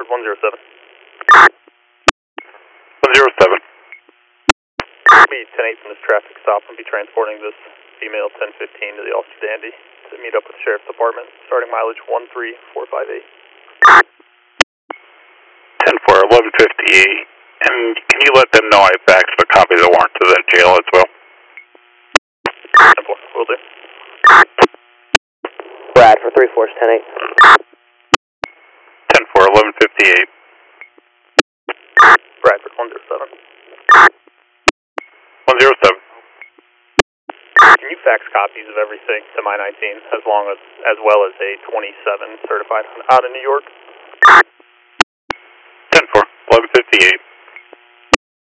107. 107. Be 10-8 from this traffic stop and be transporting this female 1015 to the Officer Dandy to meet up with the Sheriff's Department, starting mileage 13458. 10-4, 1158. And can you let them know I faxed a copy of the warrant to the jail as well? 10-4, will do. Brad for 3-4, 10-8. 10-4, 1158. Bradford 107. 107. Can you fax copies of everything to my 19 as well as a 27 certified out of New York? 10-4, 1158.